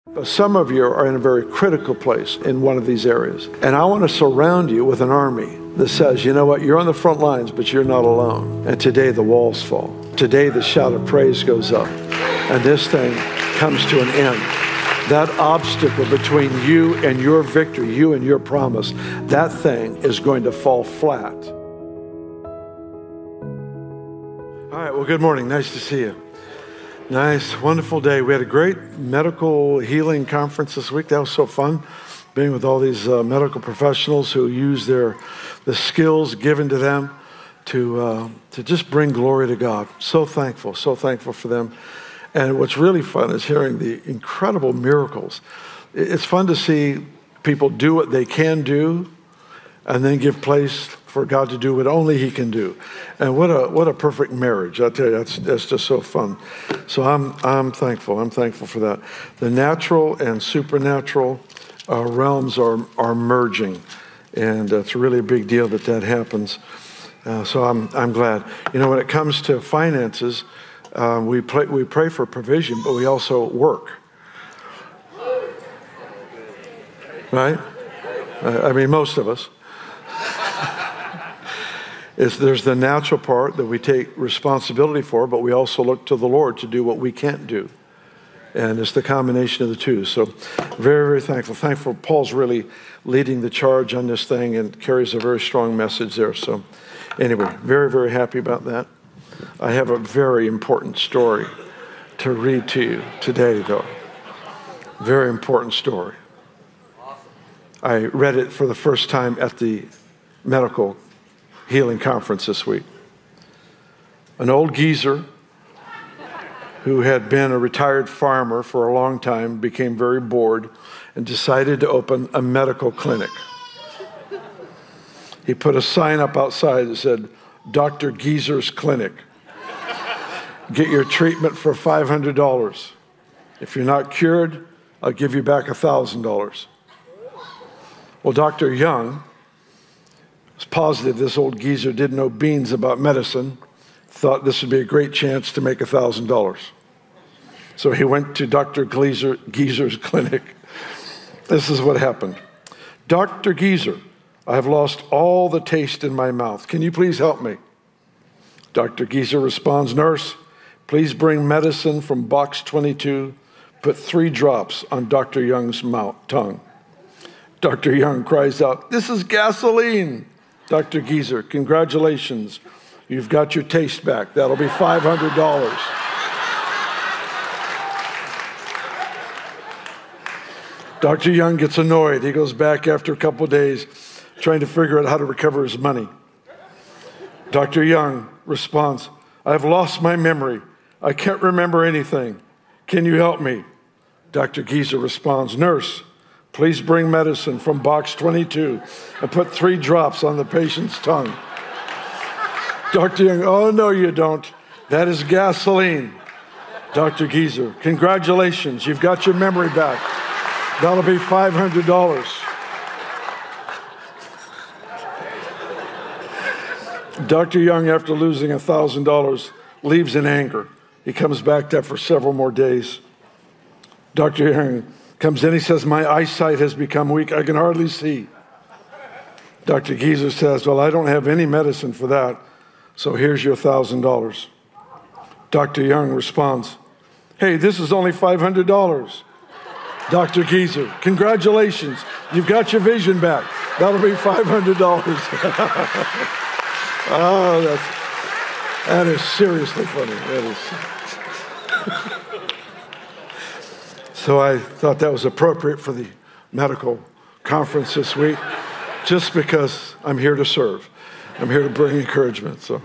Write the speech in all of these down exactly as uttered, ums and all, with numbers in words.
But some of you are in a very critical place in one of these areas. And I want to surround you with an army that says, you know what, you're on the front lines, but you're not alone. And today the walls fall. Today the shout of praise goes up. And this thing comes to an end. That obstacle between you and your victory, you and your promise, that thing is going to fall flat. All right, well, good morning. Nice to see you. Nice, wonderful day. We had a great medical healing conference this week. That was so fun, being with all these uh, medical professionals who use their the skills given to them to uh, to just bring glory to God. So thankful, so thankful for them. And what's really fun is hearing the incredible miracles. It's fun to see people do what they can do and then give place for God to do what only He can do. And what a what a perfect marriage. I tell you, that's that's just so fun. So I'm I'm thankful. I'm thankful for that. The natural and supernatural uh, realms are are merging, and it's really a big deal that that happens. Uh, so I'm I'm glad. You know, when it comes to finances, uh, we pray we pray for provision, but we also work. Right? I, I mean, most of us. Is there's the natural part that we take responsibility for, but we also look to the Lord to do what we can't do. And it's the combination of the two. So very, very thankful. Thankful Paul's really leading the charge on this thing and carries a very strong message there. So anyway, very, very happy about that. I have a very important story to read to you today, though. Very important story. I read it for the first time at the medical healing conference this week. An old geezer who had been a retired farmer for a long time became very bored and decided to open a medical clinic. He put a sign up outside that said, Doctor Geezer's Clinic. Get your treatment for five hundred dollars. If you're not cured, I'll give you back one thousand dollars. Well, Doctor Young was positive this old geezer didn't know beans about medicine, thought this would be a great chance to make one thousand dollars. So he went to Doctor Geezer, Geezer's clinic. This is what happened. Doctor Geezer, I have lost all the taste in my mouth. Can you please help me? Doctor Geezer responds, Nurse, please bring medicine from box twenty-two. Put three drops on Doctor Young's mouth, tongue. Doctor Young cries out, this is gasoline. Doctor Geezer, congratulations. You've got your taste back. That'll be five hundred dollars. Doctor Young gets annoyed. He goes back after a couple of days trying to figure out how to recover his money. Doctor Young responds, I've lost my memory. I can't remember anything. Can you help me? Doctor Geezer responds, Nurse, please bring medicine from box twenty-two and put three drops on the patient's tongue. Doctor Young, oh, no, you don't. That is gasoline. Doctor Geezer, congratulations. You've got your memory back. That'll be five hundred dollars. Doctor Young, after losing one thousand dollars, leaves in anger. He comes back there for several more days. Doctor Young comes in, he says, my eyesight has become weak. I can hardly see. Doctor Geezer says, well, I don't have any medicine for that, so here's your one thousand dollars. Doctor Young responds, hey, this is only five hundred dollars. Doctor Geezer, congratulations. You've got your vision back. That'll be five hundred dollars. Oh, that's, that is seriously funny. That is. So I thought that was appropriate for the medical conference this week, just because I'm here to serve. I'm here to bring encouragement. So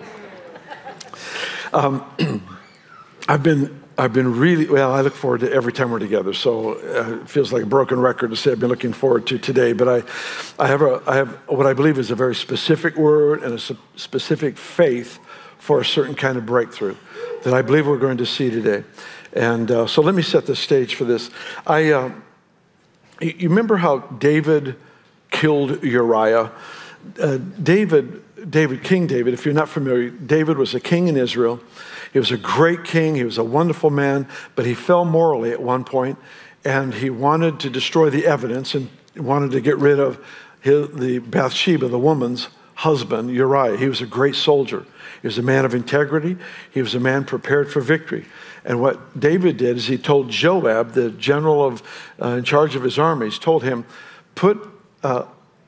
um, I've been I've been really, well, I look forward to every time we're together. So uh, it feels like a broken record to say I've been looking forward to today. But I, I have a I have what I believe is a very specific word and a su- specific faith for a certain kind of breakthrough that I believe we're going to see today. And uh, so let me set the stage for this. I, uh, you remember how David killed Uriah? Uh, David, David, King David, if you're not familiar, David was a king in Israel. He was a great king. He was a wonderful man, but he fell morally at one point, and he wanted to destroy the evidence and wanted to get rid of his, the Bathsheba, the woman's husband, Uriah. He was a great soldier. He was a man of integrity. He was a man prepared for victory. And what David did is he told Joab, the general of uh, in charge of his armies, told him, put uh,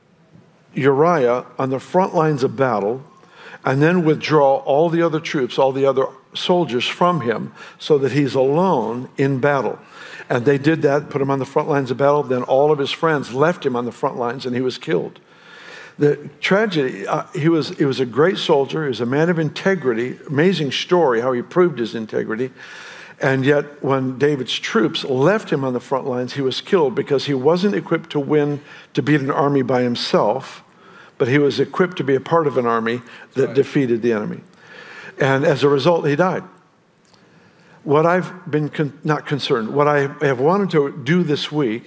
Uriah on the front lines of battle and then withdraw all the other troops, all the other soldiers from him so that he's alone in battle. And they did that, put him on the front lines of battle. Then all of his friends left him on the front lines and he was killed. The tragedy, uh, he was he was a great soldier. He was a man of integrity. Amazing story how he proved his integrity. And yet when David's troops left him on the front lines, he was killed because he wasn't equipped to win, to beat an army by himself, but he was equipped to be a part of an army that defeated the enemy. And as a result, he died. What I've been con- not concerned, what I have wanted to do this week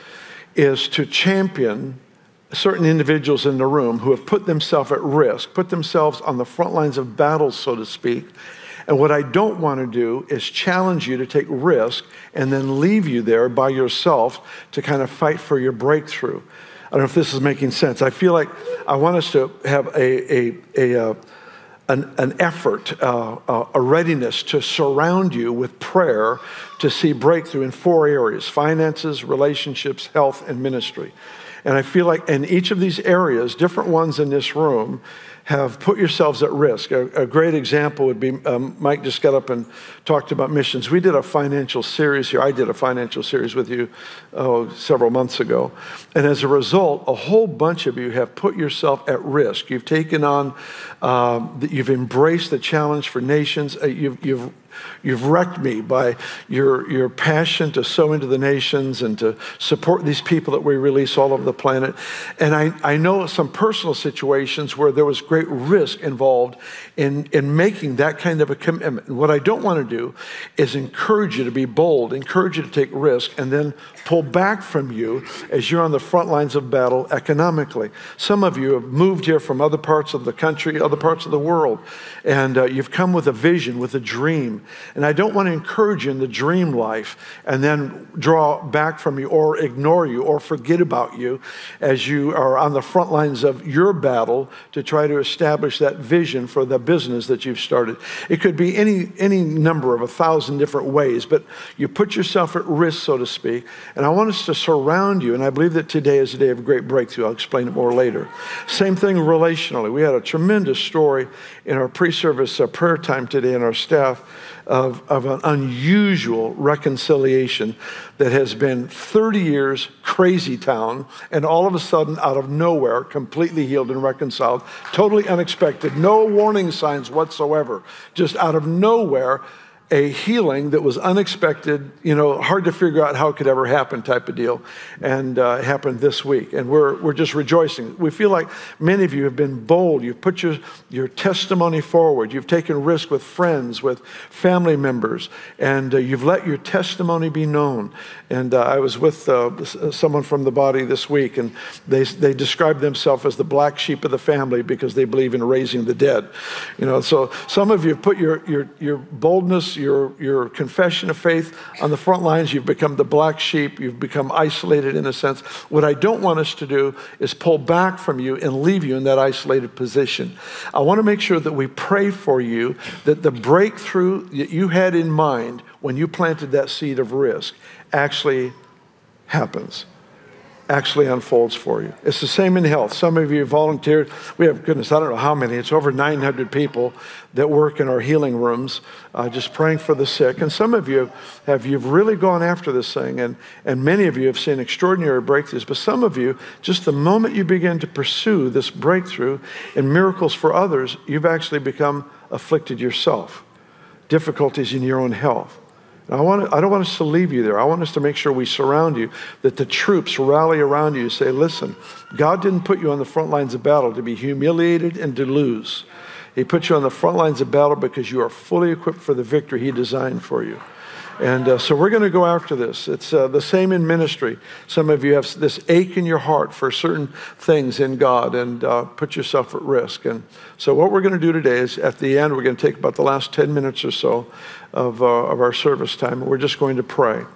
is to champion certain individuals in the room who have put themselves at risk, put themselves on the front lines of battle, so to speak. And what I don't want to do is challenge you to take risk and then leave you there by yourself to kind of fight for your breakthrough. I don't know if this is making sense. I feel like I want us to have a, a, a, a An, an effort, uh, uh, a readiness to surround you with prayer to see breakthrough in four areas: finances, relationships, health, and ministry. And I feel like in each of these areas, different ones in this room have put yourselves at risk. A, a great example would be, um, Mike just got up and talked about missions. We did a financial series here. I did a financial series with you oh, several months ago. And as a result, a whole bunch of you have put yourself at risk. You've taken on, um, you've embraced the challenge for nations. Uh, you've, you've You've wrecked me by your, your passion to sow into the nations and to support these people that we release all over the planet. And I, I know some personal situations where there was great risk involved in, in making that kind of a commitment. And what I don't want to do is encourage you to be bold, encourage you to take risk, and then pull back from you as you're on the front lines of battle economically. Some of you have moved here from other parts of the country, other parts of the world, and uh, you've come with a vision, with a dream. And I don't want to encourage you in the dream life and then draw back from you or ignore you or forget about you as you are on the front lines of your battle to try to establish that vision for the business that you've started. It could be any, any number of a thousand different ways, but you put yourself at risk, so to speak. And I want us to surround you, and I believe that today is a day of great breakthrough. I'll explain it more later. Same thing relationally. We had a tremendous story in our pre-service uh, prayer time today in our staff of, of an unusual reconciliation that has been thirty years crazy town, and all of a sudden, out of nowhere, completely healed and reconciled, totally unexpected, no warning signs whatsoever, just out of nowhere, a healing that was unexpected, you know, hard to figure out how it could ever happen type of deal. And uh, it happened this week. And we're we're just rejoicing. We feel like many of you have been bold. You've put your, your testimony forward. You've taken risk with friends, with family members, and uh, you've let your testimony be known. And uh, I was with uh, someone from the body this week, and they they described themselves as the black sheep of the family because they believe in raising the dead. You know, so some of you have put your your your boldness, your your confession of faith on the front lines. You've become the black sheep. You've become isolated in a sense. What I don't want us to do is pull back from you and leave you in that isolated position. I want to make sure that we pray for you, that the breakthrough that you had in mind when you planted that seed of risk actually happens, actually unfolds for you. It's the same in health. Some of you volunteered. We have, goodness, I don't know how many. It's over nine hundred people that work in our healing rooms, uh, just praying for the sick. And some of you have, you've really gone after this thing, and, and many of you have seen extraordinary breakthroughs. But some of you, just the moment you begin to pursue this breakthrough and miracles for others, you've actually become afflicted yourself, difficulties in your own health. I, want to, I don't want us to leave you there. I want us to make sure we surround you, that the troops rally around you and say, listen, God didn't put you on the front lines of battle to be humiliated and to lose. He put you on the front lines of battle because you are fully equipped for the victory He designed for you. And uh, so we're going to go after this. It's uh, the same in ministry. Some of you have this ache in your heart for certain things in God, and uh, put yourself at risk. And so what we're going to do today is at the end, we're going to take about the last ten minutes or so of, uh, of our service time, and we're just going to pray.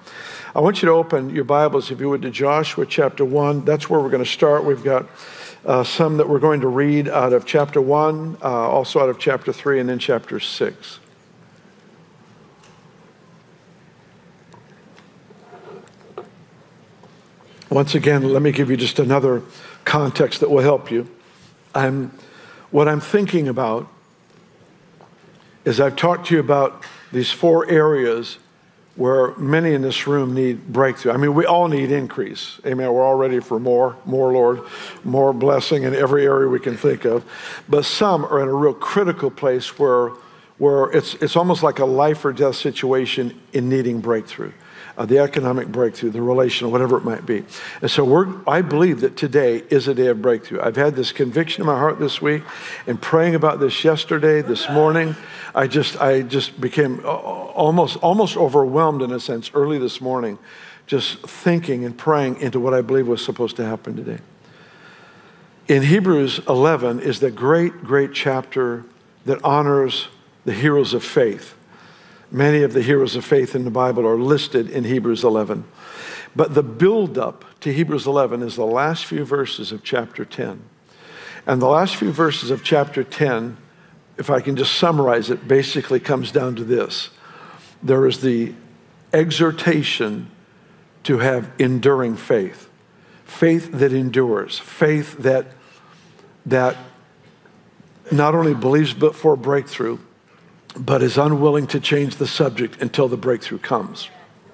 I want you to open your Bibles, if you would, to Joshua chapter one. That's where we're going to start. We've got uh, some that we're going to read out of chapter one, uh, also out of chapter three, and then chapter six. Once again, let me give you just another context that will help you. I'm, what I'm thinking about is I've talked to you about these four areas where many in this room need breakthrough. I mean, we all need increase. Amen. We're all ready for more, more, Lord, more blessing in every area we can think of. But some are in a real critical place where, where it's, it's almost like a life or death situation in needing breakthrough. Uh, the economic breakthrough, the relational, whatever it might be. And so we're, I believe that today is a day of breakthrough. I've had this conviction in my heart this week, and praying about this yesterday, this morning, I just I just became almost almost overwhelmed in a sense early this morning, just thinking and praying into what I believe was supposed to happen today. In Hebrews eleven is the great, great chapter that honors the heroes of faith. Many of the heroes of faith in the Bible are listed in Hebrews eleven. But the build-up to Hebrews eleven is the last few verses of chapter ten. And the last few verses of chapter ten, if I can just summarize it, basically comes down to this. There is the exhortation to have enduring faith. Faith that endures. Faith that, that not only believes but for breakthrough, but is unwilling to change the subject until the breakthrough comes.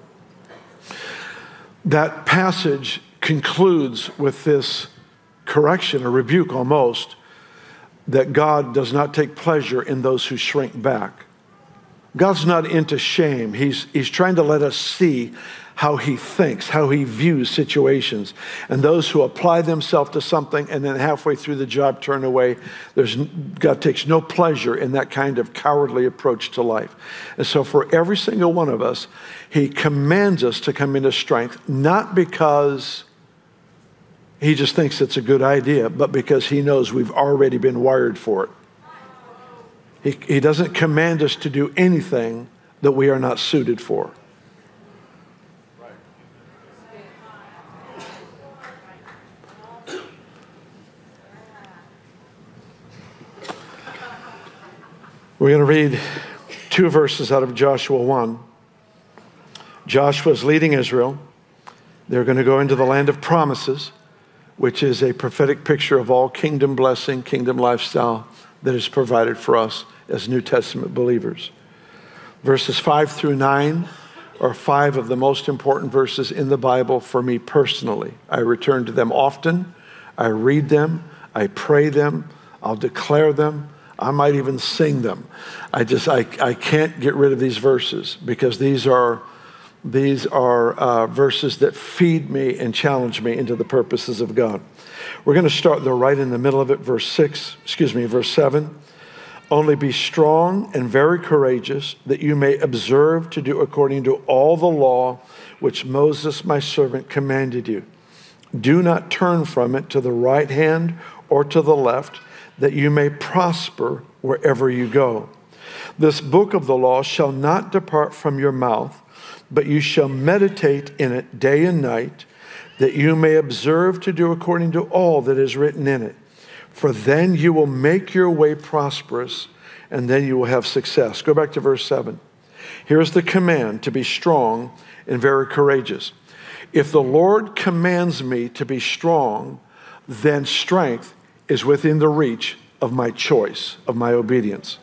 That passage concludes with this correction, a rebuke almost, that God does not take pleasure in those who shrink back. God's not into shame. He's, he's trying to let us see how he thinks, how he views situations. And those who apply themselves to something and then halfway through the job turn away, there's, God takes no pleasure in that kind of cowardly approach to life. And so for every single one of us, he commands us to come into strength, not because he just thinks it's a good idea, but because he knows we've already been wired for it. He, he doesn't command us to do anything that we are not suited for. We're going to read two verses out of Joshua one. Joshua is leading Israel. They're going to go into the land of promises, which is a prophetic picture of all kingdom blessing, kingdom lifestyle that is provided for us as New Testament believers. Verses five through nine are five of the most important verses in the Bible for me personally. I return to them often. I read them. I pray them. I'll declare them. I might even sing them. I just, I, I can't get rid of these verses because these are, these are uh, verses that feed me and challenge me into the purposes of God. We're going to start there right in the middle of it, verse six, excuse me, verse seven. Only be strong and very courageous, that you may observe to do according to all the law which Moses my servant commanded you. Do not turn from it to the right hand or to the left, that you may prosper wherever you go. This book of the law shall not depart from your mouth, but you shall meditate in it day and night, that you may observe to do according to all that is written in it. For then you will make your way prosperous, and then you will have success. Go back to verse seven. Here's the command to be strong and very courageous. If the Lord commands me to be strong, then strength is within the reach of my choice, of my obedience.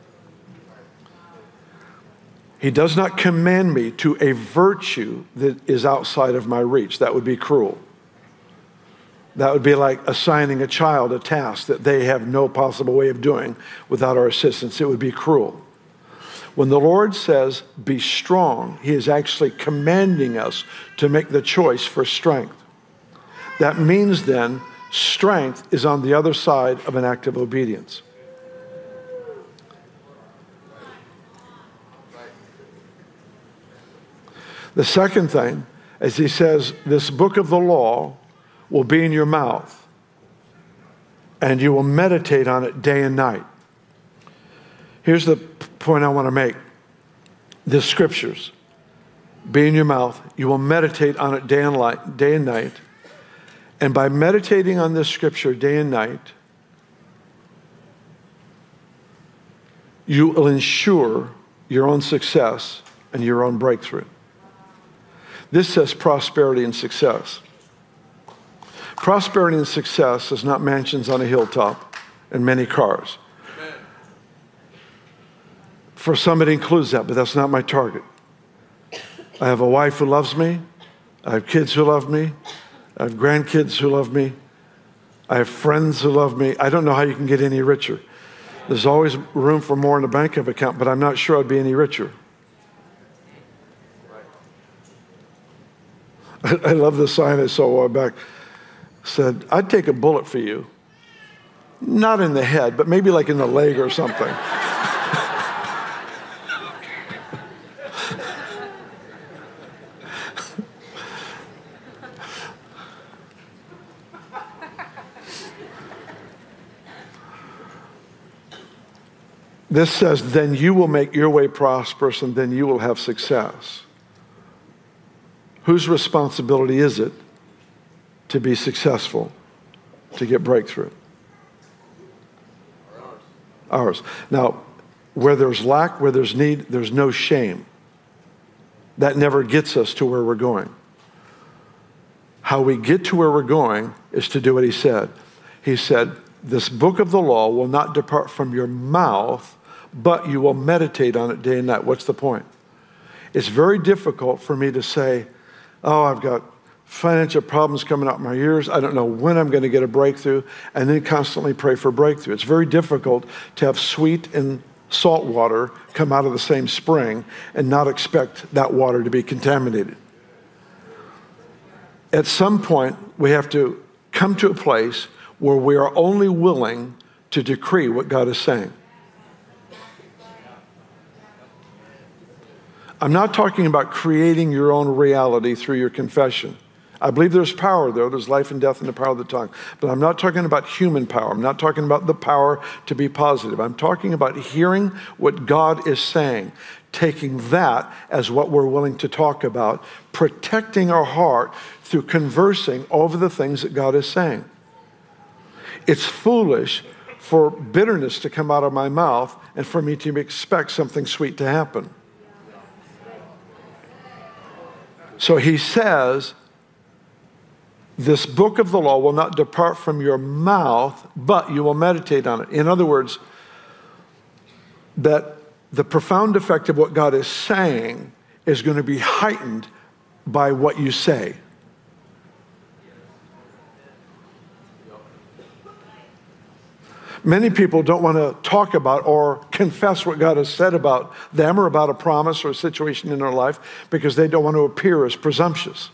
He does not command me to a virtue that is outside of my reach. That would be cruel. That would be like assigning a child a task that they have no possible way of doing without our assistance. It would be cruel. When the Lord says, be strong, he is actually commanding us to make the choice for strength. That means then, strength is on the other side of an act of obedience. The second thing, as he says, this book of the law will be in your mouth, and you will meditate on it day and night. Here's the point I want to make. The scriptures, be in your mouth. You will meditate on it day and, light, day and night. And by meditating on this scripture day and night, you will ensure your own success and your own breakthrough. This says prosperity and success. Prosperity and success is not mansions on a hilltop and many cars. Amen. For some, it includes that, but that's not my target. I have a wife who loves me. I have kids who love me. I have grandkids who love me. I have friends who love me. I don't know how you can get any richer. There's always room for more in the bank account, but I'm not sure I'd be any richer. I, I love the sign I saw a while back. Said, I'd take a bullet for you. Not in the head, but maybe like in the leg or something. This says, then you will make your way prosperous and then you will have success. Whose responsibility is it to be successful, to get breakthrough? Ours. Now, where there's lack, where there's need, there's no shame. That never gets us to where we're going. How we get to where we're going is to do what he said. He said, this book of the law will not depart from your mouth, but you will meditate on it day and night. What's the point? It's very difficult for me to say, oh, I've got financial problems coming out my ears. I don't know when I'm going to get a breakthrough, and then constantly pray for breakthrough. It's very difficult to have sweet and salt water come out of the same spring and not expect that water to be contaminated. At some point, we have to come to a place where we are only willing to decree what God is saying. I'm not talking about creating your own reality through your confession. I believe there's power, though. There's life and death in the power of the tongue. But I'm not talking about human power. I'm not talking about the power to be positive. I'm talking about hearing what God is saying, taking that as what we're willing to talk about, protecting our heart through conversing over the things that God is saying. It's foolish for bitterness to come out of my mouth and for me to expect something sweet to happen. So he says, this book of the law will not depart from your mouth, but you will meditate on it. In other words, that the profound effect of what God is saying is going to be heightened by what you say. Many people don't want to talk about or confess what God has said about them or about a promise or a situation in their life because they don't want to appear as presumptuous.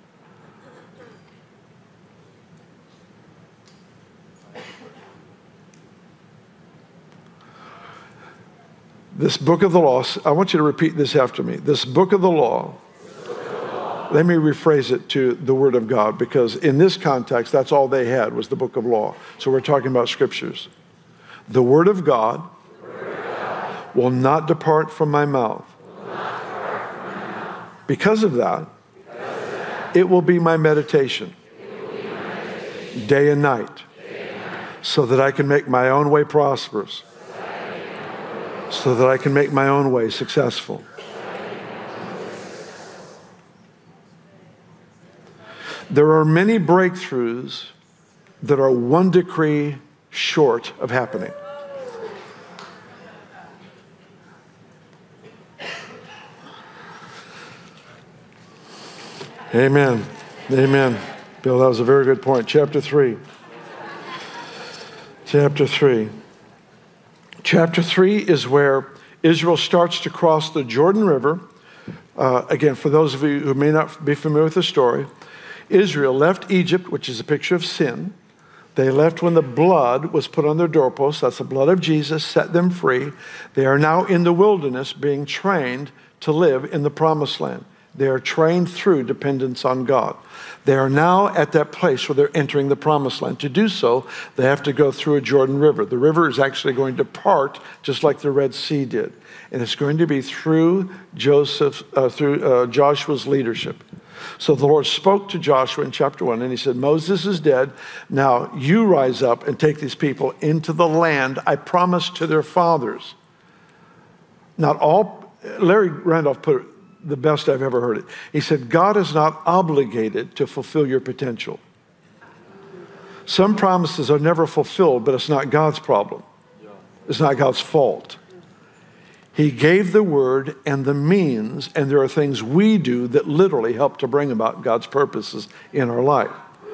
This book of the law, I want you to repeat this after me. This book of the law, let me rephrase it to the Word of God, because in this context, that's all they had was the book of law. So we're talking about scriptures. The Word of God, Word of God will not depart from my mouth. From my mouth. Because of that, because of that it will be my meditation, be my meditation day, and night, day and night, so that I can make my own way prosperous, so that I can make my own way successful. There are many breakthroughs that are one decree short of happening. Amen. Amen. Bill, that was a very good point. Chapter three. Chapter three. Chapter three is where Israel starts to cross the Jordan River. Uh, again, for those of you who may not be familiar with the story, Israel left Egypt, which is a picture of sin. They left when the blood was put on their doorposts. That's the blood of Jesus, set them free. They are now in the wilderness being trained to live in the promised land. They are trained through dependence on God. They are now at that place where they're entering the promised land. To do so, they have to go through a Jordan River. The river is actually going to part just like the Red Sea did. and it's going to be through Joseph, uh, through uh, Joshua's leadership. So the Lord spoke to Joshua in chapter one, and he said, Moses is dead. Now you rise up and take these people into the land I promised to their fathers. Not all, Larry Randolph put it the best I've ever heard it. He said, God is not obligated to fulfill your potential. Some promises are never fulfilled, but it's not God's problem. It's not God's fault. He gave the word and the means, and there are things we do that literally help to bring about God's purposes in our life.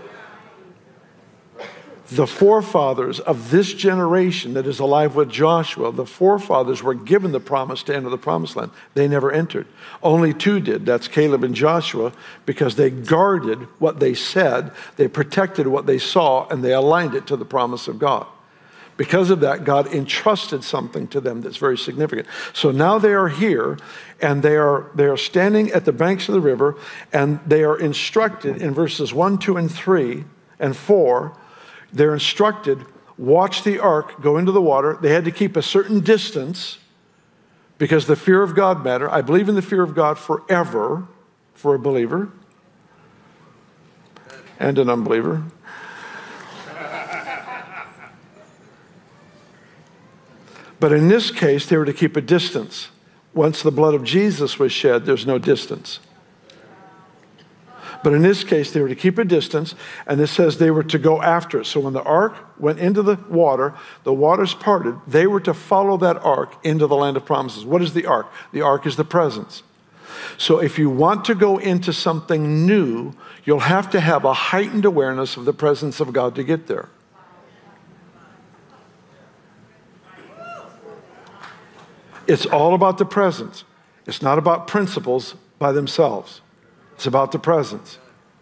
The forefathers of this generation that is alive with Joshua, the forefathers were given the promise to enter the promised land. They never entered. Only two did. That's Caleb and Joshua, because they guarded what they said, they protected what they saw, and they aligned it to the promise of God. Because of that, God entrusted something to them that's very significant. So now they are here, and they are, they are standing at the banks of the river, and they are instructed in verses one, two, and three, and four. They're instructed, watch the ark go into the water. They had to keep a certain distance because the fear of God mattered. I believe in the fear of God forever for a believer and an unbeliever. But in this case, they were to keep a distance. Once the blood of Jesus was shed, there's no distance. But in this case, they were to keep a distance, and it says they were to go after it. So when the ark went into the water, the waters parted, they were to follow that ark into the land of promises. What is the ark? The ark is the presence. So if you want to go into something new, you'll have to have a heightened awareness of the presence of God to get there. It's all about the presence. It's not about principles by themselves. It's about the presence.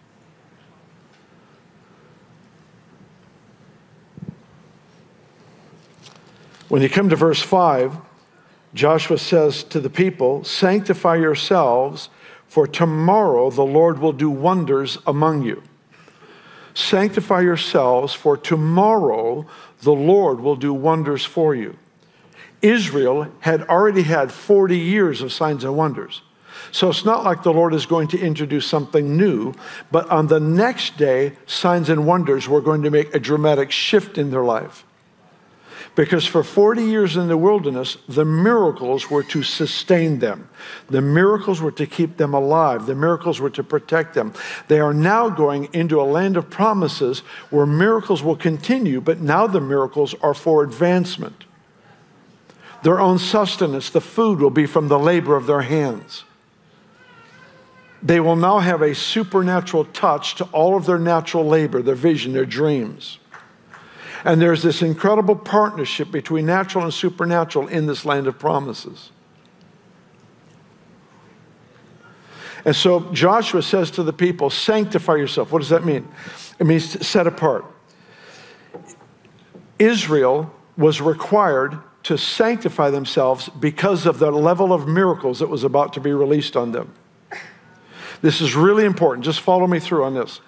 When you come to verse five, Joshua says to the people, sanctify yourselves, for tomorrow the Lord will do wonders among you. Sanctify yourselves, for tomorrow the Lord will do wonders for you. Israel had already had forty years of signs and wonders. So it's not like the Lord is going to introduce something new, but on the next day, signs and wonders were going to make a dramatic shift in their life. Because for forty years in the wilderness, the miracles were to sustain them. The miracles were to keep them alive. The miracles were to protect them. They are now going into a land of promises where miracles will continue, but now the miracles are for advancement. Their own sustenance, the food will be from the labor of their hands. They will now have a supernatural touch to all of their natural labor, their vision, their dreams. And there's this incredible partnership between natural and supernatural in this land of promises. And so Joshua says to the people, sanctify yourself. What does that mean? It means set apart. Israel was required to sanctify themselves because of the level of miracles that was about to be released on them. This is really important. Just follow me through on this.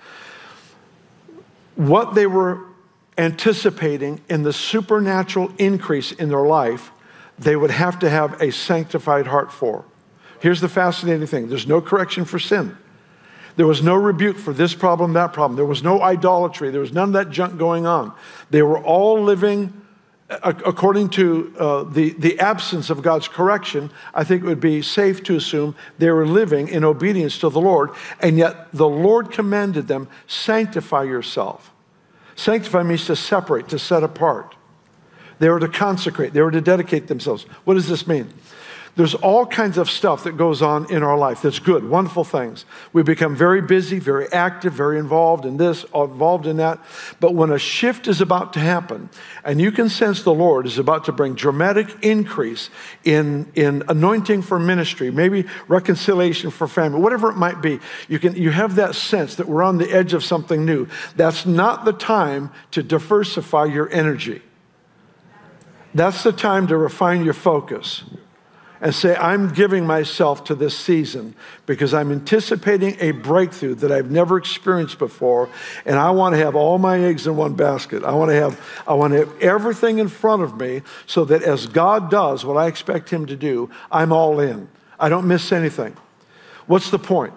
What they were anticipating in the supernatural increase in their life, they would have to have a sanctified heart for. Here's the fascinating thing. There's no correction for sin. There was no rebuke for this problem, that problem. There was no idolatry. There was none of that junk going on. They were all living according to uh, the, the absence of God's correction. I think it would be safe to assume they were living in obedience to the Lord, and yet the Lord commanded them, sanctify yourself. Sanctify means to separate, to set apart. They were to consecrate. They were to dedicate themselves. What does this mean? There's all kinds of stuff that goes on in our life that's good, wonderful things. We become very busy, very active, very involved in this, involved in that. But when a shift is about to happen, and you can sense the Lord is about to bring dramatic increase in, in anointing for ministry, maybe reconciliation for family, whatever it might be, you can you have that sense that we're on the edge of something new. That's not the time to diversify your energy. That's the time to refine your focus and say, I'm giving myself to this season because I'm anticipating a breakthrough that I've never experienced before, and I want to have all my eggs in one basket. I want to have, I want to have everything in front of me so that as God does what I expect him to do, I'm all in. I don't miss anything. What's the point?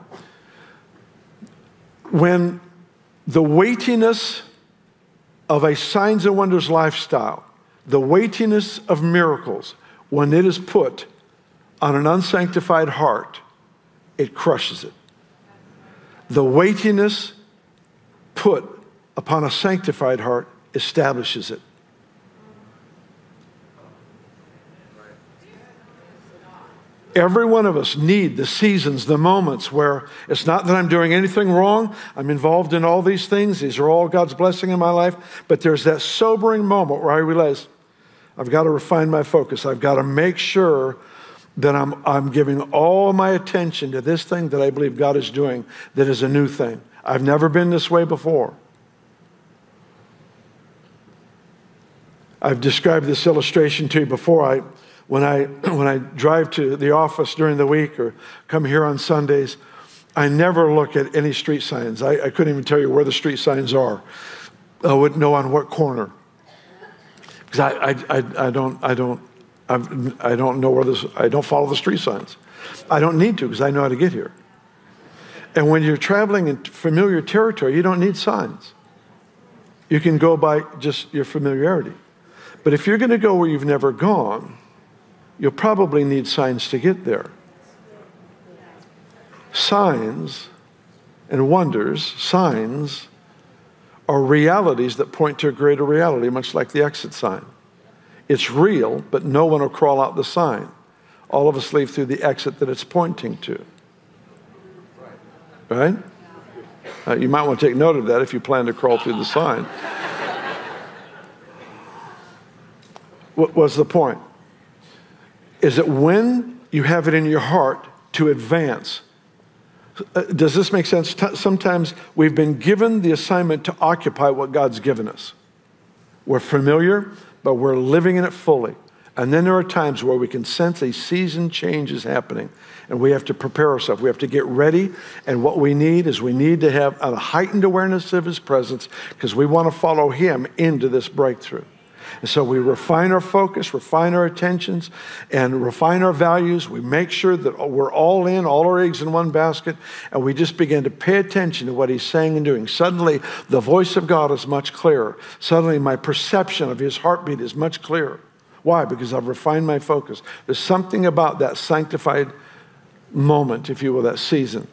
When the weightiness of a signs and wonders lifestyle, the weightiness of miracles, when it is put on an unsanctified heart, it crushes it. The weightiness put upon a sanctified heart establishes it. Every one of us need the seasons, the moments where it's not that I'm doing anything wrong. I'm involved in all these things. These are all God's blessing in my life. But there's that sobering moment where I realize I've got to refine my focus. I've got to make sure that I'm, I'm giving all my attention to this thing that I believe God is doing that is a new thing. I've never been this way before. I've described this illustration to you before. I When I, when I drive to the office during the week or come here on Sundays, I never look at any street signs. I, I couldn't even tell you where the street signs are. I wouldn't know on what corner. Because I, I, I, I don't, I don't, I've, I don't know where this, I don't follow the street signs. I don't need to because I know how to get here. And when you're traveling in familiar territory, you don't need signs. You can go by just your familiarity. But if you're going to go where you've never gone, you'll probably need signs to get there. Signs and wonders, signs, are realities that point to a greater reality, much like the exit sign. It's real, but no one will crawl out the sign. All of us leave through the exit that it's pointing to. Right? Uh, you might want to take note of that if you plan to crawl through the sign. What was the point? Is that when you have it in your heart to advance, uh, does this make sense? T- sometimes we've been given the assignment to occupy what God's given us. We're familiar, but we're living in it fully. And then there are times where we can sense a season change is happening, and we have to prepare ourselves. We have to get ready, and what we need is we need to have a heightened awareness of his presence because we want to follow him into this breakthrough. And so we refine our focus, refine our attentions, and refine our values. We make sure that we're all in, all our eggs in one basket, and we just begin to pay attention to what he's saying and doing. Suddenly, the voice of God is much clearer. Suddenly, my perception of his heartbeat is much clearer. Why? Because I've refined my focus. There's something about that sanctified moment, if you will, that season.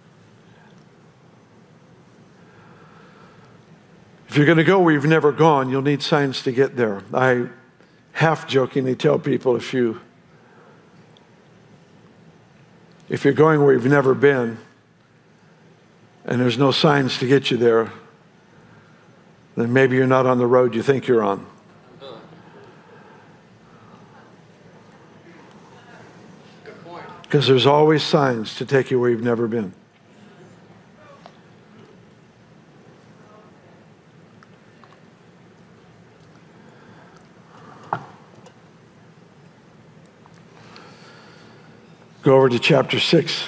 If you're going to go where you've never gone, you'll need signs to get there. I half-jokingly tell people if you, if you're going where you've never been and there's no signs to get you there, then maybe you're not on the road you think you're on. Because there's always signs to take you where you've never been. Go over to chapter six.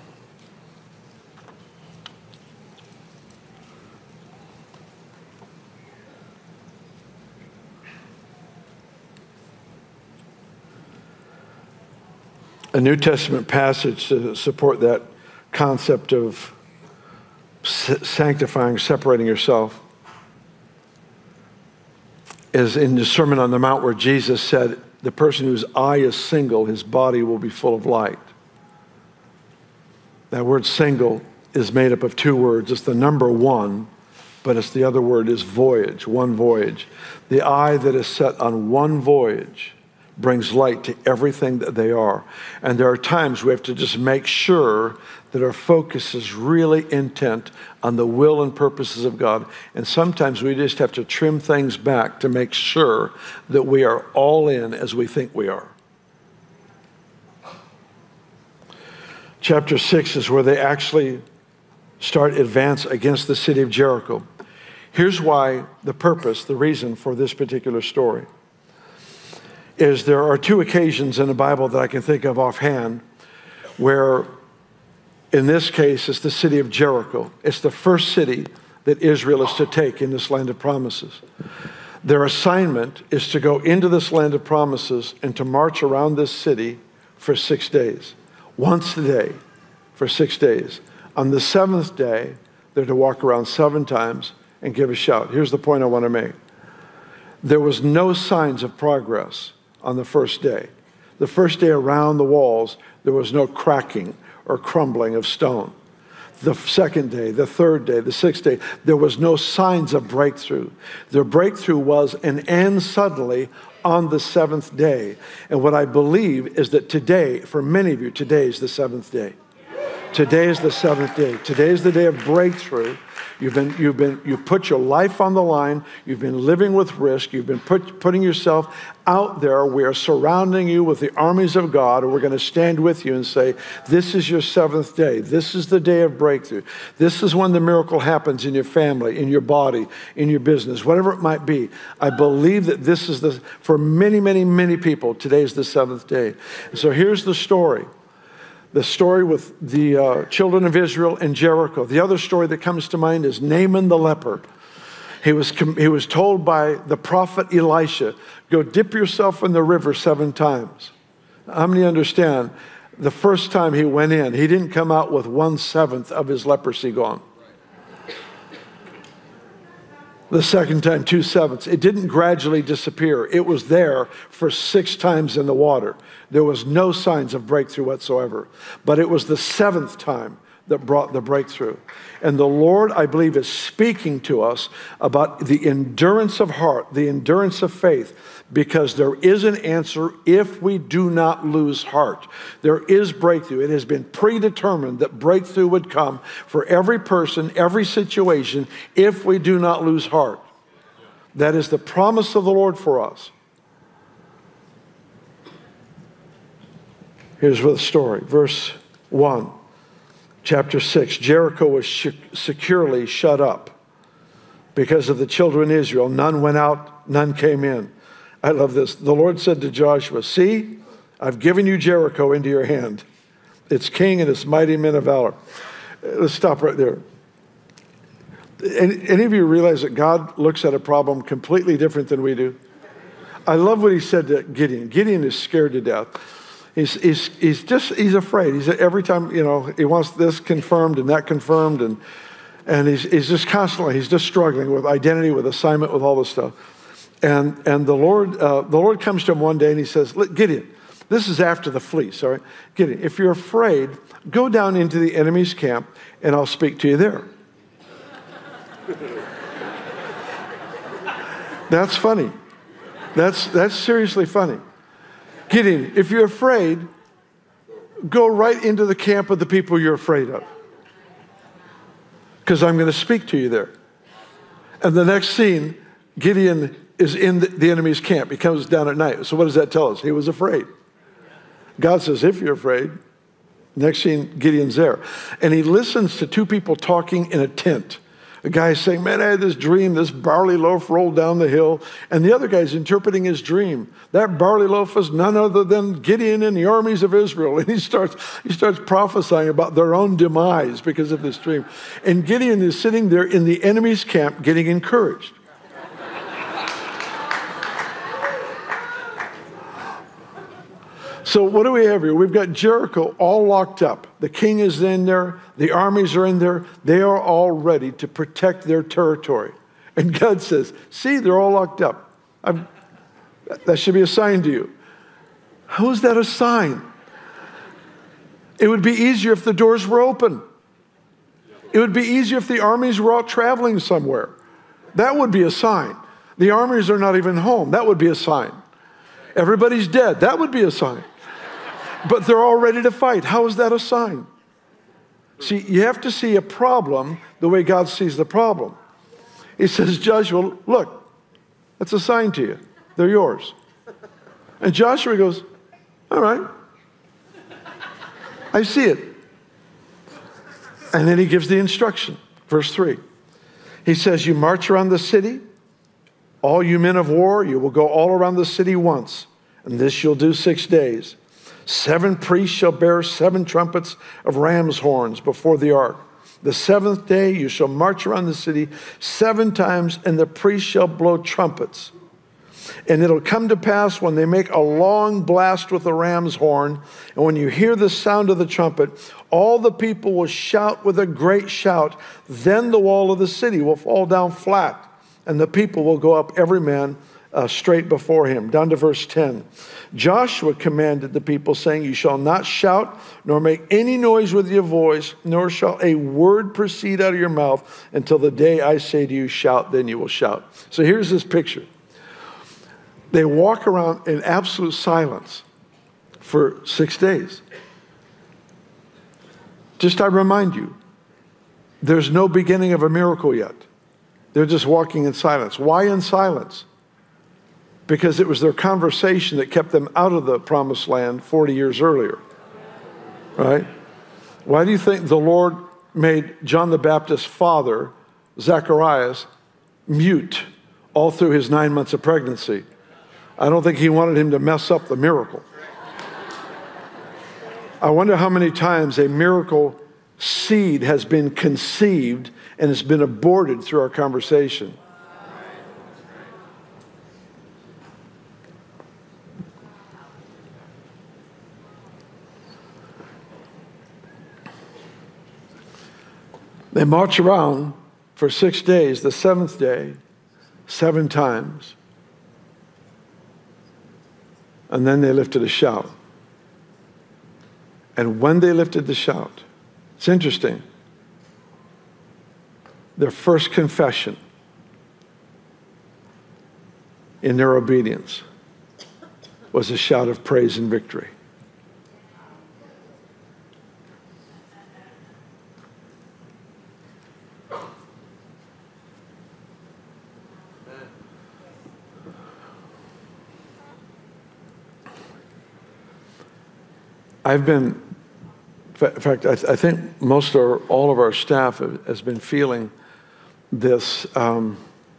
A New Testament passage to support that concept of sanctifying, separating yourself, is in the Sermon on the Mount where Jesus said, the person whose eye is single, his body will be full of light. That word single is made up of two words. It's the number one, but it's the other word is voyage, one voyage. The eye that is set on one voyage brings light to everything that they are. And there are times we have to just make sure that our focus is really intent on the will and purposes of God. And sometimes we just have to trim things back to make sure that we are all in as we think we are. Chapter six is where they actually start advance against the city of Jericho. Here's why the purpose, the reason for this particular story. is there are two occasions in the Bible that I can think of offhand where, in this case, it's the city of Jericho. It's the first city that Israel is to take in this land of promises. Their assignment is to go into this land of promises and to march around this city for six days, once a day for six days. On the seventh day, they're to walk around seven times and give a shout. Here's the point I want to make. There was no signs of progress on the first day. The first day around the walls, there was no cracking or crumbling of stone. The second day, the third day, the sixth day, there was no signs of breakthrough. Their breakthrough was an end suddenly on the seventh day. And what I believe is that today, for many of you, today is the seventh day. Today is the seventh day. Today is the day of breakthrough. You've been, you've been, you put your life on the line. You've been living with risk. You've been put, putting yourself out there. We are surrounding you with the armies of God, and we're going to stand with you and say, this is your seventh day. This is the day of breakthrough. This is when the miracle happens in your family, in your body, in your business, whatever it might be. I believe that this is the, for many, many, many people, today is the seventh day. And so here's the story. The story with the uh, children of Israel and Jericho. The other story that comes to mind is Naaman the leper. He was, he was told by the prophet Elisha, go dip yourself in the river seven times. How many understand? The first time he went in, he didn't come out with one seventh of his leprosy gone. The second time, two sevenths. It didn't gradually disappear. It was there for six times in the water. There was no signs of breakthrough whatsoever. But it was the seventh time that brought the breakthrough. And the Lord, I believe, is speaking to us about the endurance of heart, the endurance of faith, because there is an answer if we do not lose heart. There is breakthrough. It has been predetermined that breakthrough would come for every person, every situation, if we do not lose heart. That is the promise of the Lord for us. Here's the story. Verse one, chapter six. Jericho was sh- securely shut up because of the children of Israel. None went out, none came in. I love this. The Lord said to Joshua, see, I've given you Jericho into your hand. Its king and its mighty men of valor. Let's stop right there. Any, any of you realize that God looks at a problem completely different than we do? I love what he said to Gideon. Gideon is scared to death. He's, he's, he's just, he's afraid. He's every time, you know, he wants this confirmed and that confirmed. And, and he's, he's just constantly, he's just struggling with identity, with assignment, with all this stuff. And, and the Lord, uh, the Lord comes to him one day and he says, Gideon, this is after the fleece, all right? Gideon, if you're afraid, go down into the enemy's camp and I'll speak to you there. That's funny. That's, that's seriously funny. Gideon, if you're afraid, go right into the camp of the people you're afraid of. Because I'm going to speak to you there. And the next scene, Gideon is in the, the enemy's camp. He comes down at night. So what does that tell us? He was afraid. God says, if you're afraid, next scene, Gideon's there. And he listens to two people talking in a tent. A guy is saying, man, I had this dream, this barley loaf rolled down the hill. And the other guy's interpreting his dream. That barley loaf was none other than Gideon and the armies of Israel. And he starts, he starts prophesying about their own demise because of this dream. And Gideon is sitting there in the enemy's camp getting encouraged. So what do we have here? We've got Jericho all locked up. The king is in there. The armies are in there. They are all ready to protect their territory. And God says, see, they're all locked up. I'm, that should be a sign to you. How is that a sign? It would be easier if the doors were open. It would be easier if the armies were out traveling somewhere. That would be a sign. The armies are not even home. That would be a sign. Everybody's dead. That would be a sign. But they're all ready to fight. How is that a sign? See, you have to see a problem the way God sees the problem. He says, Joshua, look, that's a sign to you. They're yours. And Joshua goes, all right. I see it. And then he gives the instruction. Verse three. He says, you march around the city. All you men of war, you will go all around the city once And this you'll do six days. Seven priests shall bear seven trumpets of ram's horns before the ark. The seventh day you shall march around the city seven times, and the priests shall blow trumpets. And it'll come to pass when they make a long blast with the ram's horn, and when you hear the sound of the trumpet, all the people will shout with a great shout. Then the wall of the city will fall down flat, and the people will go up every man uh, straight before him. Down to verse ten. Joshua commanded the people, saying, you shall not shout, nor make any noise with your voice, nor shall a word proceed out of your mouth until the day I say to you, shout, then you will shout. So here's this picture. They walk around in absolute silence for six days. Just I remind you, there's no beginning of a miracle yet. They're just walking in silence. Why in silence? Because it was their conversation that kept them out of the promised land forty years earlier, right? Why do you think the Lord made John the Baptist's father, Zacharias, mute all through his nine months of pregnancy? I don't think he wanted him to mess up the miracle. I wonder how many times a miracle seed has been conceived and it's been aborted through our conversation. They march around for six days, the seventh day, seven times. And then they lifted a shout. And when they lifted the shout, it's interesting. Their first confession in their obedience was a shout of praise and victory. I've been, in fact, I, I think most or all of our staff has been feeling this. Um,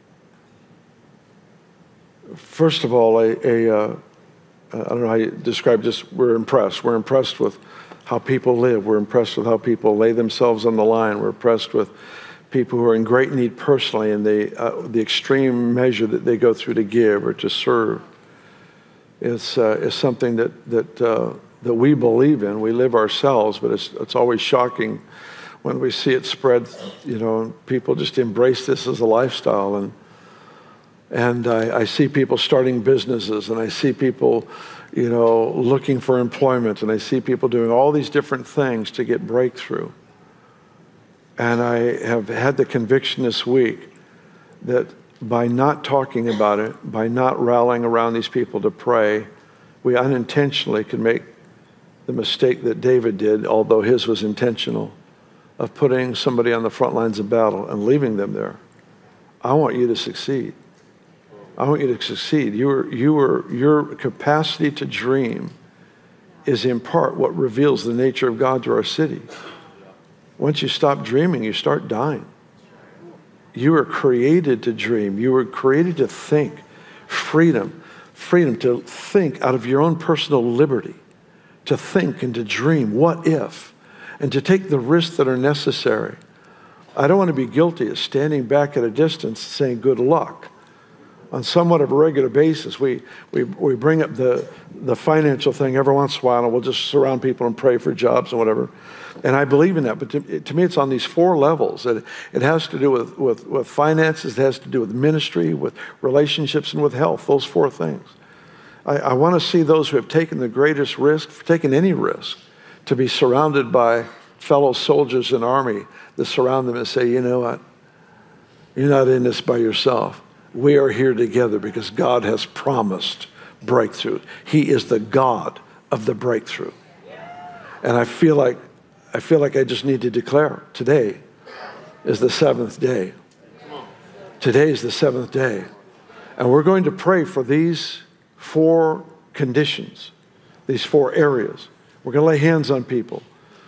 first of all, a, a uh, I don't know how you describe this. We're impressed. We're impressed with how people live. We're impressed with how people lay themselves on the line. We're impressed with people who are in great need personally and the uh, the extreme measure that they go through to give or to serve. It's uh, is something that that. Uh, that we believe in, we live ourselves, but it's it's always shocking when we see it spread, you know, and people just embrace this as a lifestyle. And and I, I see people starting businesses, and I see people, you know, looking for employment, and I see people doing all these different things to get breakthrough. And I have had the conviction this week that by not talking about it, by not rallying around these people to pray, we unintentionally can make the mistake that David did, although his was intentional, of putting somebody on the front lines of battle and leaving them there. I want you to succeed. I want you to succeed. You are, you are, your capacity to dream is in part what reveals the nature of God to our city. Once you stop dreaming, you start dying. You were created to dream. You were created to think. Freedom. Freedom to think out of your own personal liberty. To think and to dream, what if? And to take the risks that are necessary. I don't want to be guilty of standing back at a distance saying good luck. On somewhat of a regular basis, we, we, we bring up the, the financial thing every once in a while, and we'll just surround people and pray for jobs and whatever. And I believe in that, but to, to me it's on these four levels. It, it has to do with, with, with finances, it has to do with ministry, with relationships, and with health, those four things. I, I want to see those who have taken the greatest risk, taken any risk, to be surrounded by fellow soldiers in the army that surround them and say, you know what, you're not in this by yourself. We are here together because God has promised breakthrough. He is the God of the breakthrough. And I feel like I feel like I just need to declare today is the seventh day. Today is the seventh day. And we're going to pray for these four conditions, these four areas. We're going to lay hands on people.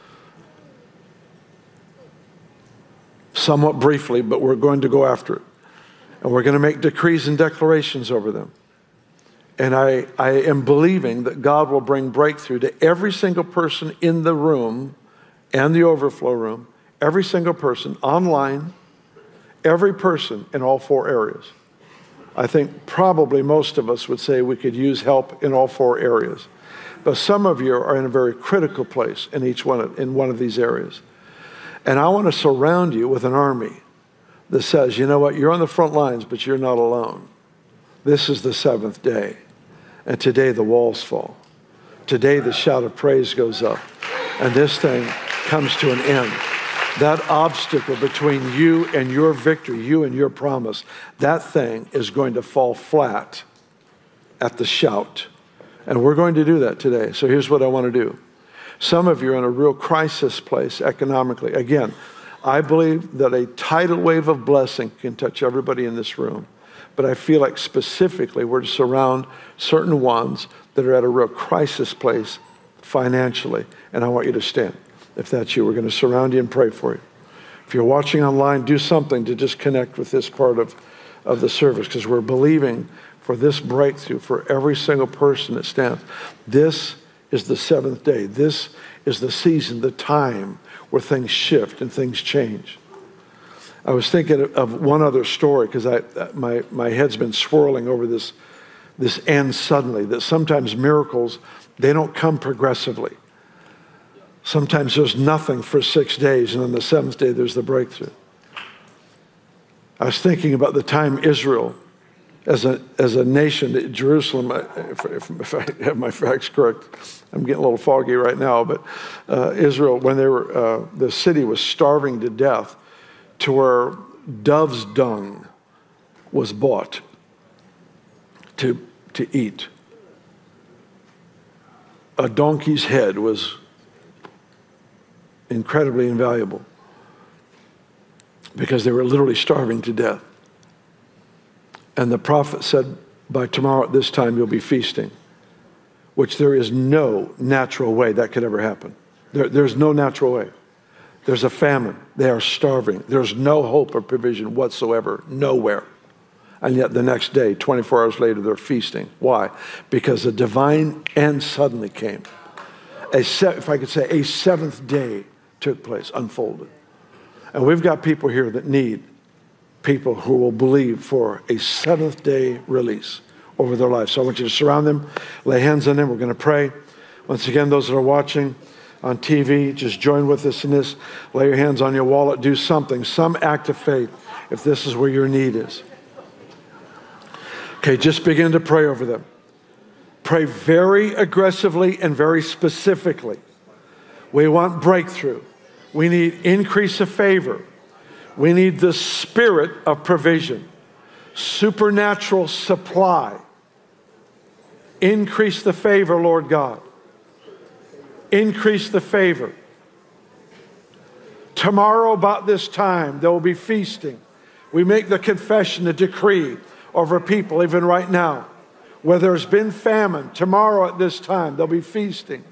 Somewhat briefly, but we're going to go after it. And we're going to make decrees and declarations over them. And I, I am believing that God will bring breakthrough to every single person in the room and the overflow room, every single person online, every person in all four areas. I think probably most of us would say we could use help in all four areas. But some of you are in a very critical place in each one of, in one of these areas. And I want to surround you with an army that says, you know what, you're on the front lines, but you're not alone. This is the seventh day. And today the walls fall. Today the shout of praise goes up. And this thing comes to an end. That obstacle between you and your victory, you and your promise, that thing is going to fall flat at the shout. And we're going to do that today. So here's what I want to do. Some of you are in a real crisis place economically. Again, I believe that a tidal wave of blessing can touch everybody in this room. But I feel like specifically we're to surround certain ones that are at a real crisis place financially. And I want you to stand. If that's you, we're going to surround you and pray for you. If you're watching online, do something to just connect with this part of, of the service, because we're believing for this breakthrough for every single person that stands. This is the seventh day. This is the season, the time where things shift and things change. I was thinking of one other story because I my my head's been swirling over this this end suddenly, that sometimes miracles, they don't come progressively. Sometimes there's nothing for six days, and on the seventh day there's the breakthrough. I was thinking about the time Israel, as a as a nation, Jerusalem, if, if, if I have my facts correct, I'm getting a little foggy right now, but uh, Israel, when they were, uh, the city was starving to death, to where dove's dung was bought to, to eat. A donkey's head was incredibly invaluable because they were literally starving to death. And the prophet said, by tomorrow at this time you'll be feasting, which there is no natural way that could ever happen. There, there's no natural way. There's a famine. They are starving. There's no hope of provision whatsoever, nowhere. And yet the next day, twenty-four hours later, they're feasting. Why? Because a divine end suddenly came. A se- if I could say, a seventh day took place, unfolded. And we've got people here that need people who will believe for a seventh day release over their life. So I want you to surround them, lay hands on them. We're going to pray. Once again, those that are watching on T V, just join with us in this. Lay your hands on your wallet. Do something, some act of faith, if this is where your need is. Okay, just begin to pray over them. Pray very aggressively and very specifically. We want breakthrough. We need increase of favor. We need the spirit of provision, supernatural supply. Increase the favor, Lord God. Increase the favor. Tomorrow about this time, there will be feasting. We make the confession, the decree over people, even right now. Where there's been famine, tomorrow at this time, there'll be feasting.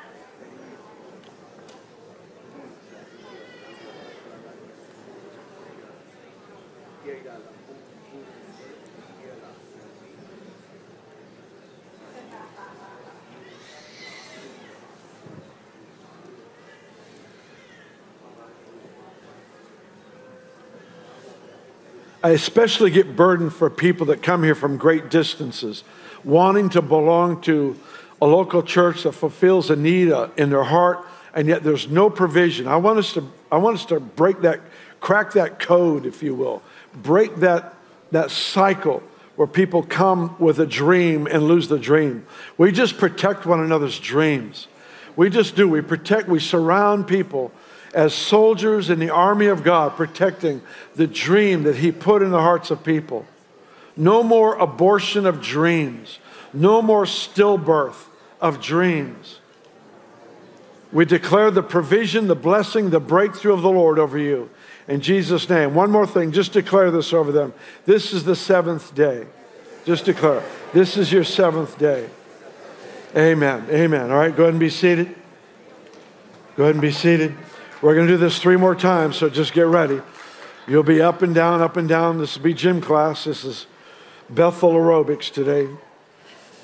I especially get burdened for people that come here from great distances, wanting to belong to a local church that fulfills a need in their heart, and yet there's no provision. I want us to, I want us to break that, crack that code, if you will. Break that, that cycle where people come with a dream and lose the dream. We just protect one another's dreams. We just do. We protect, we surround people as soldiers in the army of God, protecting the dream that He put in the hearts of people. No more abortion of dreams. No more stillbirth of dreams. We declare the provision, the blessing, the breakthrough of the Lord over you. In Jesus' name. One more thing, just declare this over them. This is the seventh day. Just declare, this is your seventh day. Amen. Amen. All right, go ahead and be seated. Go ahead and be seated. We're going to do this three more times, so just get ready. You'll be up and down, up and down. This will be gym class. This is Bethel aerobics today.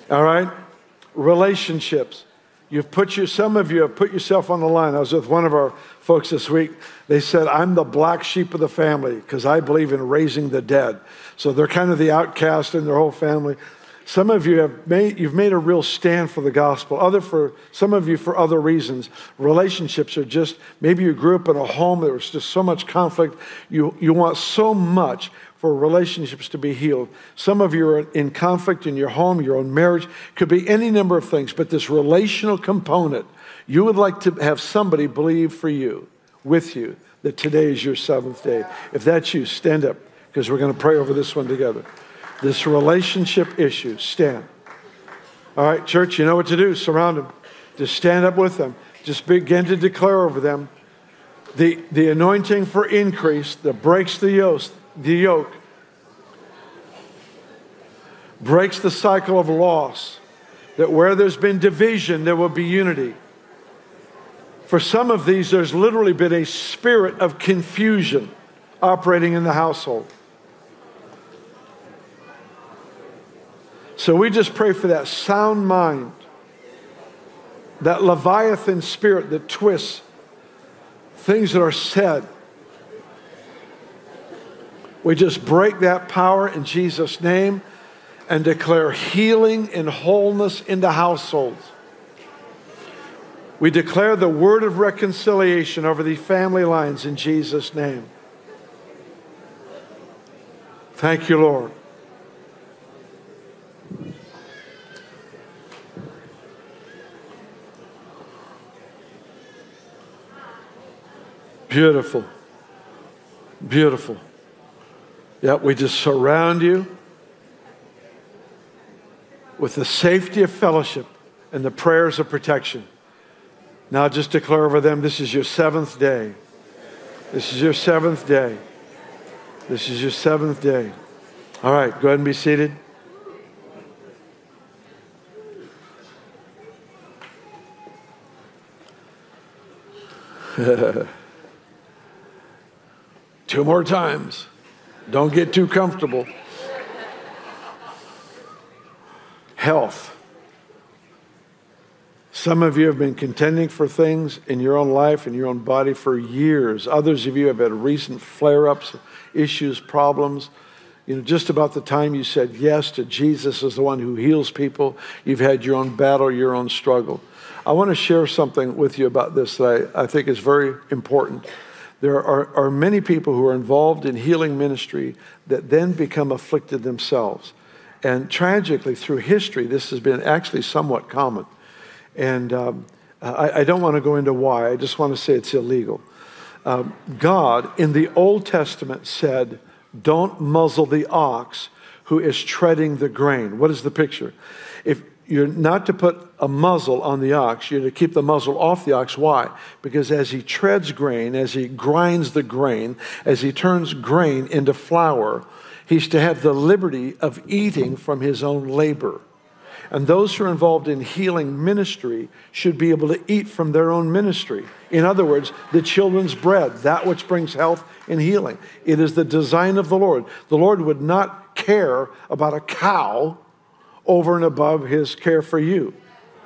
All right? Relationships. You've put your, some of you have put yourself on the line. I was with one of our folks this week. They said, I'm the black sheep of the family because I believe in raising the dead. So they're kind of the outcast in their whole family. Some of you have made, you've made a real stand for the gospel. Other for some of you for other reasons. Relationships are just, maybe you grew up in a home there was just so much conflict. You, you want so much for relationships to be healed. Some of you are in conflict in your home, your own marriage. Could be any number of things, but this relational component, you would like to have somebody believe for you, with you, that today is your seventh day. If that's you, stand up, because we're going to pray over this one together. This relationship issue, stand. All right, church, you know what to do. Surround them. Just stand up with them. Just begin to declare over them the, the anointing for increase that breaks the yoke, the yoke, breaks the cycle of loss, that where there's been division, there will be unity. For some of these, there's literally been a spirit of confusion operating in the household. So we just pray for that sound mind, that Leviathan spirit that twists things that are said. We just break that power in Jesus' name and declare healing and wholeness into households. We declare the word of reconciliation over the family lines in Jesus' name. Thank you, Lord. Beautiful. Beautiful. Yeah, we just surround you with the safety of fellowship and the prayers of protection. Now just declare over them, this is your seventh day. This is your seventh day. This is your seventh day. All right, go ahead and be seated. Two more times. Don't get too comfortable. Health. Some of you have been contending for things in your own life and your own body for years. Others of you have had recent flare-ups, issues, problems. You know, just about the time you said yes to Jesus as the one who heals people, you've had your own battle, your own struggle. I want to share something with you about this that I, I think is very important. There are, are many people who are involved in healing ministry that then become afflicted themselves. And tragically, through history, this has been actually somewhat common. And um, I, I don't want to go into why. I just want to say it's illegal. Um, God, in the Old Testament, said, don't muzzle the ox who is treading the grain. What is the picture? If you're not to put a muzzle on the ox, you're to keep the muzzle off the ox. Why? Because as he treads grain, as he grinds the grain, as he turns grain into flour, he's to have the liberty of eating from his own labor. And those who are involved in healing ministry should be able to eat from their own ministry. In other words, the children's bread, that which brings health and healing. It is the design of the Lord. The Lord would not care about a cow over and above his care for you.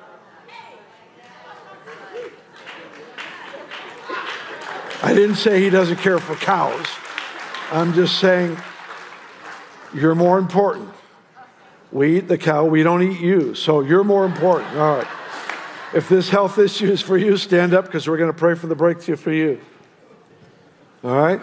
I didn't say he doesn't care for cows. I'm just saying you're more important. We eat the cow, we don't eat you. So you're more important. All right. If this health issue is for you, stand up because we're going to pray for the breakthrough for you. All right?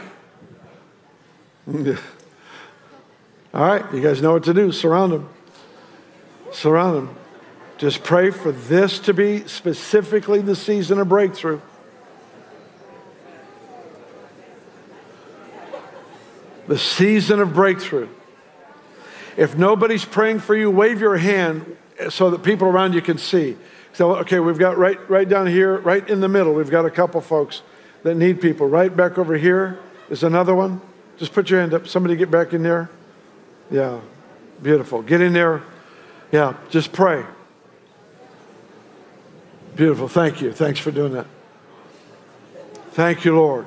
All right. You guys know what to do. Surround them. Surround them. Just pray for this to be specifically the season of breakthrough. The season of breakthrough. If nobody's praying for you, wave your hand so that people around you can see. So, okay, we've got right, right down here, right in the middle, we've got a couple folks that need people. Right back over here is another one. Just put your hand up. Somebody get back in there. Yeah, beautiful. Get in there. Yeah, just pray. Beautiful. Thank you. Thanks for doing that. Thank you, Lord.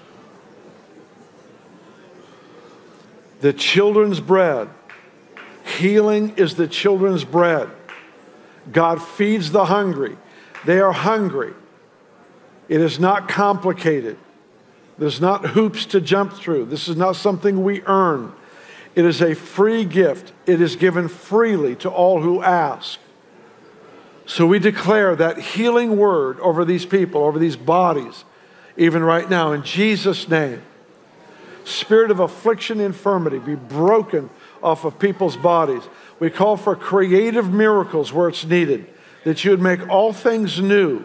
The children's bread, Healing is the children's bread. God feeds the hungry. They are hungry. It is not complicated. There's not hoops to jump through. This is not something we earn. It is a free gift. It is given freely to all who ask. So we declare that healing word over these people, over these bodies, even right now, in Jesus' name. Spirit of affliction, infirmity, be broken off of people's bodies. We call for creative miracles where it's needed, that you would make all things new.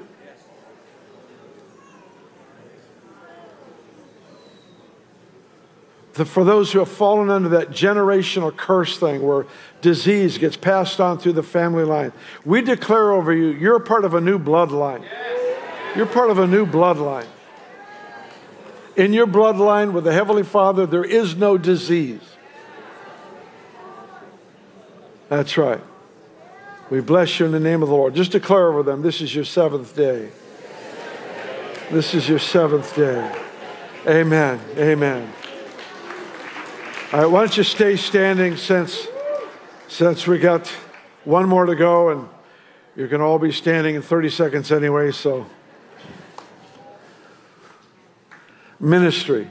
The, for those who have fallen under that generational curse thing where disease gets passed on through the family line, we declare over you, you're a part of a new bloodline. You're part of a new bloodline. In your bloodline with the Heavenly Father, there is no disease. That's right. We bless you in the name of the Lord. Just declare over them, this is your seventh day. This is your seventh day. Amen. Amen. All right, why don't you stay standing since, since we got one more to go, and you're going to all be standing in thirty seconds anyway, so. Ministry.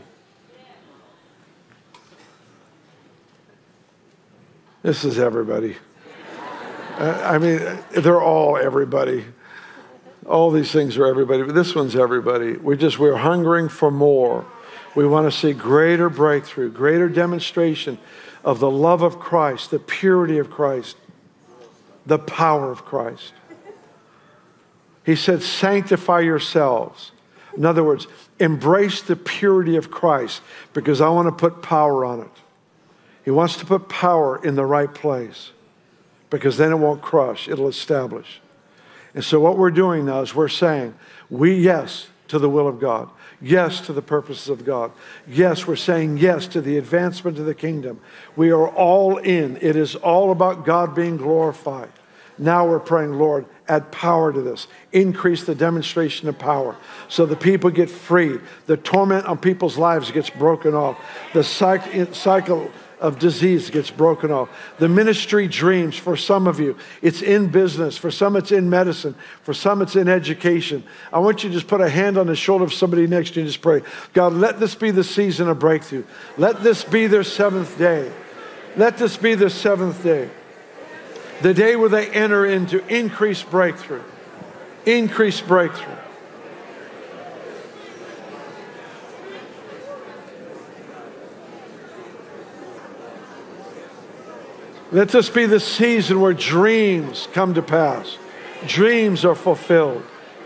This is everybody. I mean, they're all everybody. All these things are everybody, but this one's everybody. We just, we're hungering for more. We want to see greater breakthrough, greater demonstration of the love of Christ, the purity of Christ, the power of Christ. He said, sanctify yourselves. In other words, embrace the purity of Christ, because I want to put power on it. He wants to put power in the right place, because then it won't crush, it'll establish. And so what we're doing now is we're saying, we yes to the will of God. Yes to the purposes of God. Yes, we're saying yes to the advancement of the kingdom. We are all in. It is all about God being glorified. Now we're praying, Lord, add power to this. Increase the demonstration of power so the people get freed. The torment on people's lives gets broken off. The cycle of disease gets broken off. The ministry dreams, for some of you, it's in business. For some, it's in medicine. For some, it's in education. I want you to just put a hand on the shoulder of somebody next to you and just pray, God, let this be the season of breakthrough. Let this be their seventh day. Let this be their seventh day. The day where they enter into increased breakthrough. Increased breakthrough. Let this be the season where dreams come to pass. Dreams are fulfilled.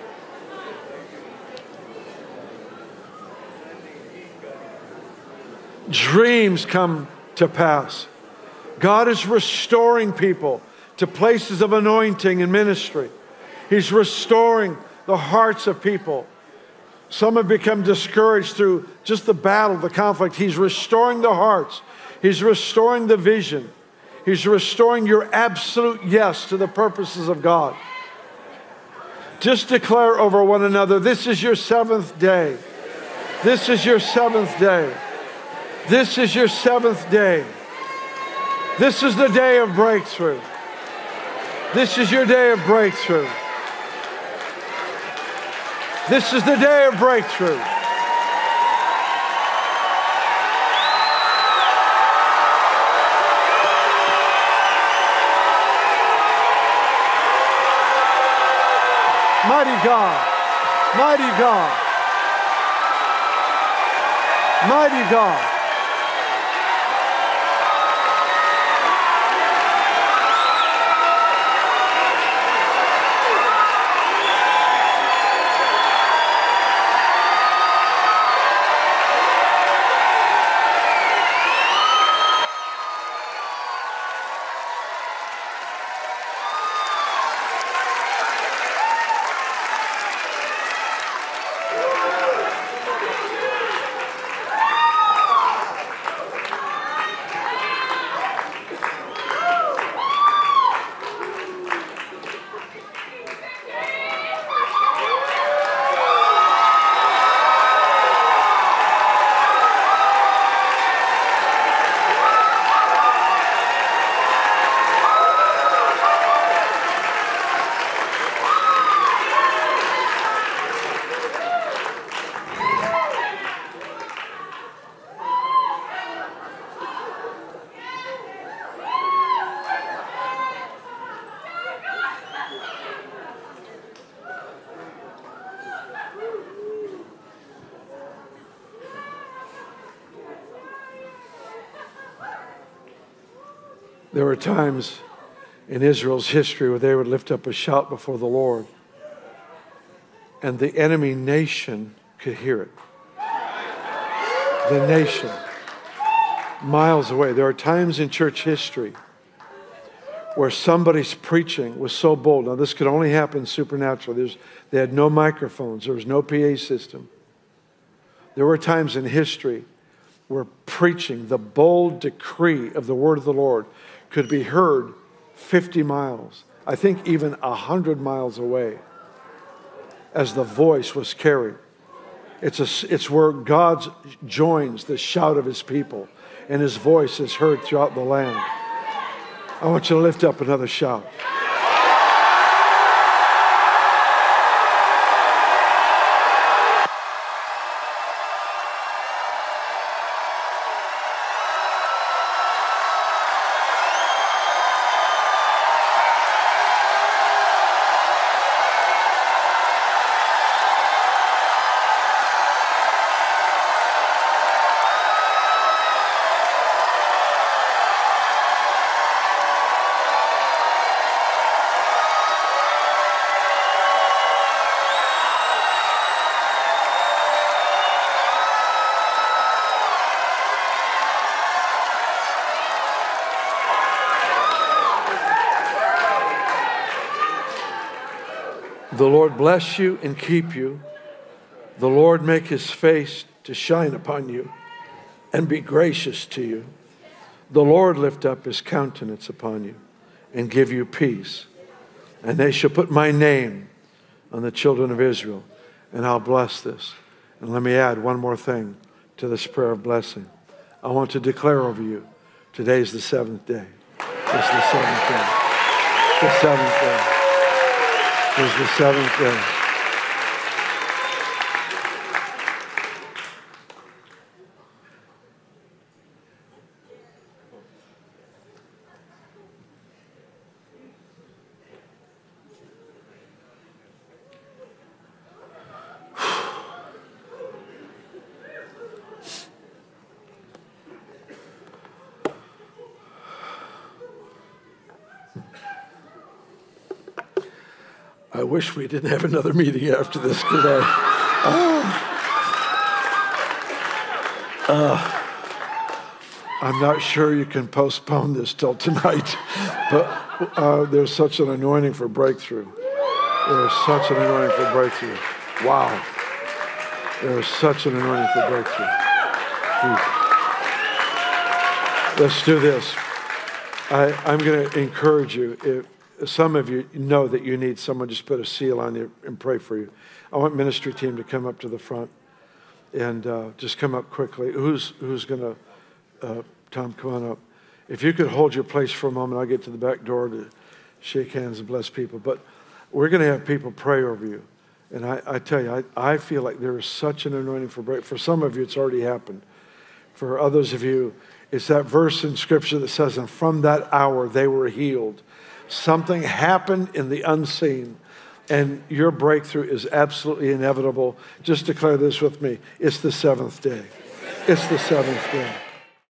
Dreams come to pass. God is restoring people to places of anointing and ministry. He's restoring the hearts of people. Some have become discouraged through just the battle, the conflict. He's restoring the hearts. He's restoring the vision. He's restoring your absolute yes to the purposes of God. Just declare over one another, this is your seventh day. This is your seventh day. This is your seventh day. This is the day of breakthrough. This is your day of breakthrough. This is the day of breakthrough. Mighty God, mighty God, mighty God. There were times in Israel's history where they would lift up a shout before the Lord, and the enemy nation could hear it. The nation, miles away. There are times in church history where somebody's preaching was so bold. Now, this could only happen supernaturally. There's, they had no microphones. There was no P A system. There were times in history where preaching, the bold decree of the word of the Lord, could be heard fifty miles, I think even one hundred miles away, as the voice was carried. It's, a, it's where God joins the shout of his people, and his voice is heard throughout the land. I want you to lift up another shout. The Lord bless you and keep you. The Lord make his face to shine upon you and be gracious to you. The Lord lift up his countenance upon you and give you peace. And they shall put my name on the children of Israel, and I'll bless this. And let me add one more thing to this prayer of blessing. I want to declare over you, today's the seventh day. It's the seventh day. The seventh day. It's the seventh day. I wish we didn't have another meeting after this today. Oh. Uh, I'm not sure you can postpone this till tonight, but uh, there's such an anointing for breakthrough. There's such an anointing for breakthrough. Wow. There's such an anointing for breakthrough. Let's do this. I, I'm going to encourage you. If, Some of you know that you need someone just put a seal on you and pray for you. I want ministry team to come up to the front and uh, just come up quickly. Who's who's going to, uh, Tom, come on up. If you could hold your place for a moment, I'll get to the back door to shake hands and bless people. But we're going to have people pray over you. And I, I tell you, I, I feel like there is such an anointing for break. For some of you, it's already happened. For others of you, it's that verse in Scripture that says, and from that hour they were healed. Something happened in the unseen, and your breakthrough is absolutely inevitable. Just declare this with me. It's the seventh day. It's the seventh day.